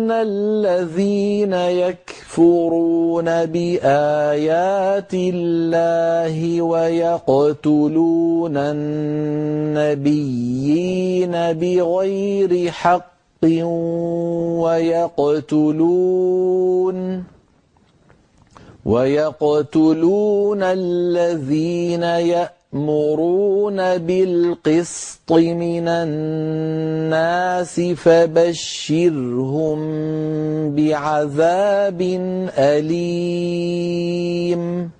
الذين يكفرون بآيات الله ويقتلون النبيين بغير حق ويقتلون الذين يأمرون بالقسط من الناس فبشرهم بعذاب أليم